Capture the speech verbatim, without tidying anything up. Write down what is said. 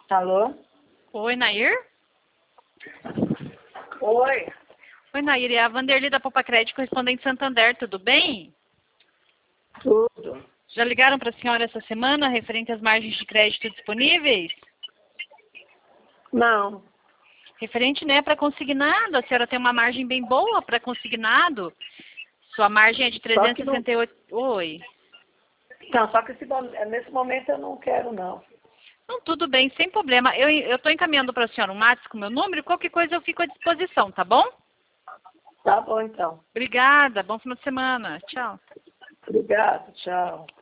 Alô? Oi, Nair? Oi. Oi, Nair, é a Vanderly da Poupa Crédito, correspondente Santander, tudo bem? Tudo. Já ligaram para a senhora essa semana, referente às margens de crédito disponíveis? Não. Referente, né, para consignado, a senhora tem uma margem bem boa para consignado. Sua margem é de trezentos e sessenta e oito... Não... Oi. Não, só que esse, nesse momento eu não quero, não. Não, tudo bem, sem problema. Eu estou encaminhando para a senhora um WhatsApp com o meu número, qualquer coisa eu fico à disposição, tá bom? Tá bom, então. Obrigada, bom final de semana. Tchau. Obrigado, tchau.